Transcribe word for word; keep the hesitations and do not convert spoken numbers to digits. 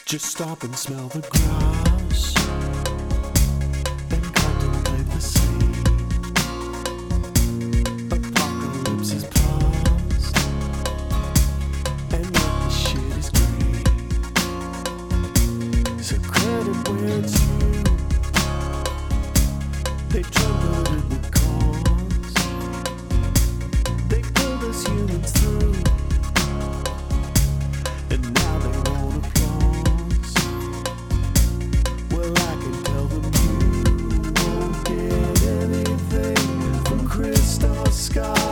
Just stop and smell the grass, then contemplate the sea. Apocalypse is past, and yet the shit is green. So credit where it's due. They trumpeted the cause. They pulled us humans through, and now they won't applause. Well, I can tell them you won't get anything from crystal sky.